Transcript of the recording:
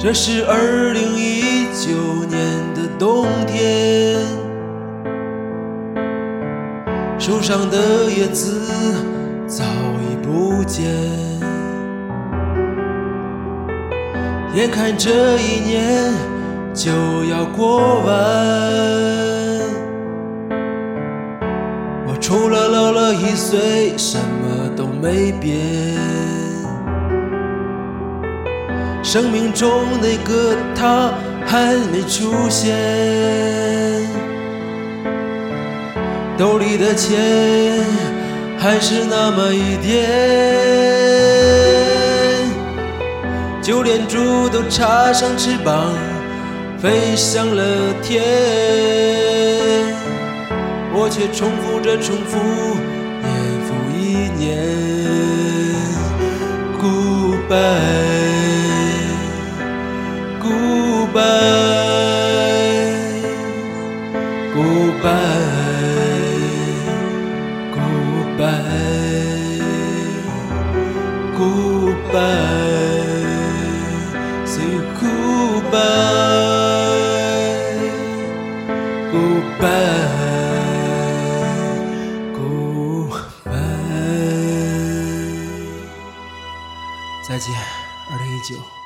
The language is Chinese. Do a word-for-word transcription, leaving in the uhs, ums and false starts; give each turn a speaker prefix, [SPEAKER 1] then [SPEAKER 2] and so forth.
[SPEAKER 1] 这是二零一九年的冬天，树上的叶子早已不见，眼看这一年就要过完，我除了老了一岁，什么都没变。生命中那个他还没出现，兜里的钱还是那么一点，就连猪都插上翅膀飞向了天，我却重复着重复，年复一年。 Goodbye Goodbye Goodbye Goodbye Goodbye Say goodbye Goodbye Goodbye 再见，二零一九。